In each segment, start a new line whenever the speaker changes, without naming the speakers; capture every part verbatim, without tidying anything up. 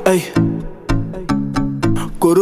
Hey, Koro,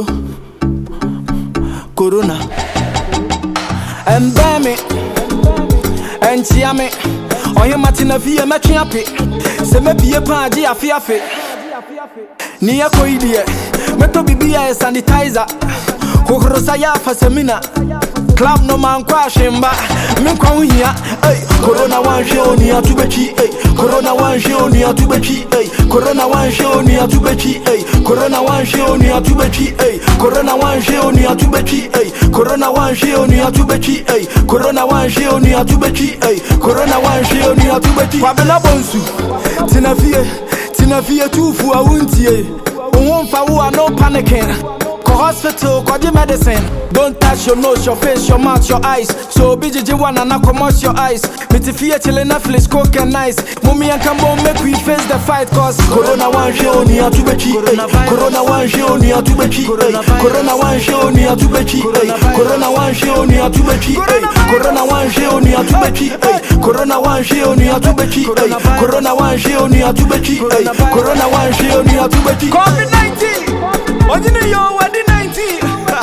Corona. And bear me, and cheer me. Oh, you Martina Via Machiapi. Say, maybe a party, a fiafe. Nia Coidia, Meto Bibia sanitizer. Hokrosaya for Semina. Club no man crashing back. Me come here, hey. Corona one show near to Bechi, hey. Corona one show near to Bechi, hey. Corona one show near to Bechi, hey. Corona one show near to Bechi, hey. Corona one show near to Bechi, hey. Corona one show near to Bechi, hey. Corona one show near to Bechi, hey. Corona one show near to Bechi. Pabela Bonsu, Tinavie, Tinavie two for a winty. Won't for no panicking. Hospital, call the medicine. Don't touch your nose, your face, your mouth, your eyes. So B J J one and I commerce your eyes. Mitifia till Netflix, coke and nice. Mummy and Cambo make we face the fight. Cause Corona one show near to Bechi. Corona one show near to Bechi. Corona one show near to Bechi. Corona one show near to Bechi. Corona one show near to Bechi. Corona one show near to Bechi. Corona one show near to Bechi. Corona one show near to Bechi. COVID nineteen. What do you know? What the nineteen?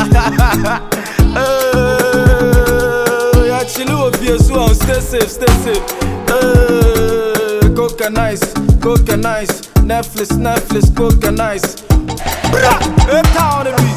Yeah, chill with you, so stay safe, stay safe. Coke and nice, coke and nice. Netflix, Netflix, coke and nice. Bra, hey, town,